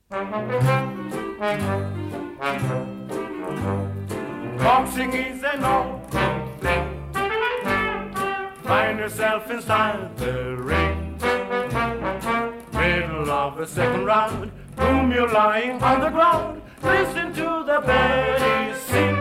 Boxing is an old thing. Find yourself inside the ring. Middle of the second round, boom, you're lying on the ground. Listen to the birdies sing.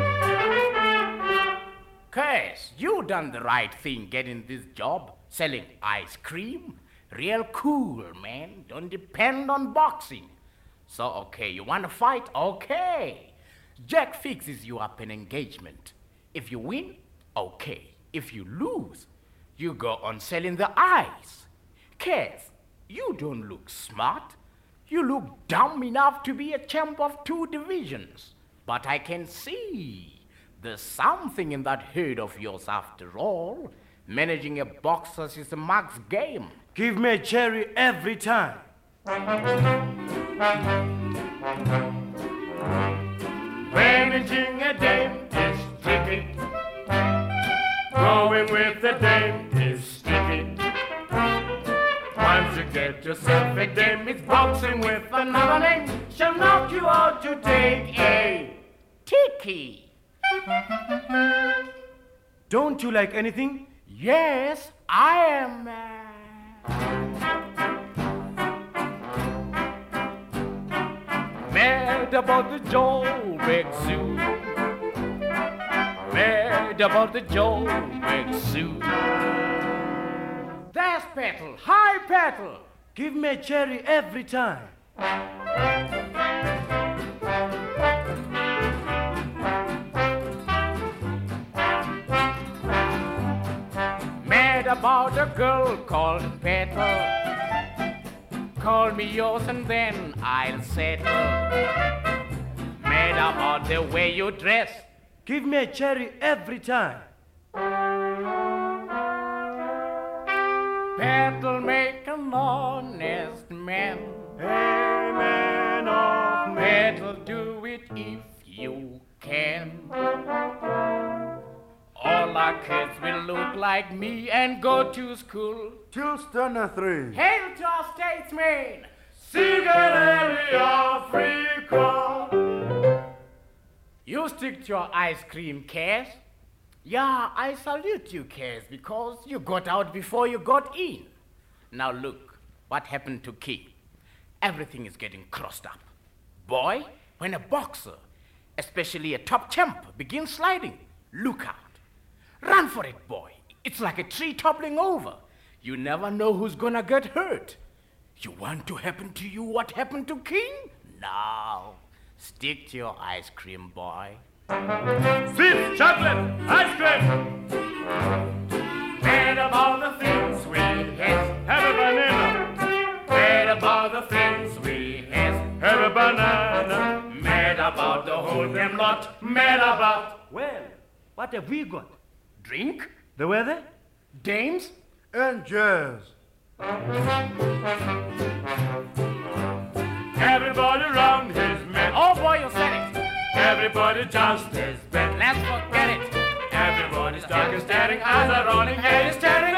Cass, you done the right thing getting this job, selling ice cream. Real cool, man. Don't depend on boxing. So, okay, you want to fight? Okay. Jack fixes you up an engagement. If you win, okay. If you lose, you go on selling the ice. Cass, you don't look smart. You look dumb enough to be a champ of 2 divisions. But I can see there's something in that head of yours after all. Managing a boxer is a mug's game. Give me a cherry every time. Managing a dame is tricky. Going with the dame is sticky. Once you get yourself a dame, it's boxing with another name. She'll knock you out to take a Tiki. Don't you like anything? Yes, I am. Mad about the Joburg Zoo. Mad about the Joburg Zoo. There's Petal. Hi, Petal. Give me a cherry every time. Mad about a girl called Petal. Call me yours and then I'll settle. Mad about the way you dress. Give me a cherry every time. Petal make an honest man. Hey, man of men. Petal do it if you can. All our kids will look like me and go to school. Houston 3. Hail to our statesmen! Cigarelli Africa. You stick to your ice cream, Cass. Yeah, I salute you, Cass, because you got out before you got in. Now look, what happened to King? Everything is getting crossed up. Boy, when a boxer, especially a top champ, begins sliding, look out. Run for it, boy. It's like a tree toppling over. You never know who's gonna get hurt. You want to happen to you what happened to King? No. Stick to your ice cream, boy. Sweet chocolate ice cream. Mad about the things we hate. Have a banana. Mad about the things we hate. Have a banana. Mad about the whole damn lot. Mad about. Well, what have we got? Drink? The weather? Dames? And jazz. Everybody round his man. Oh boy, you said it. Everybody just his bed. Let's forget it. Everybody's dark and staring, eyes are rolling, head is staring.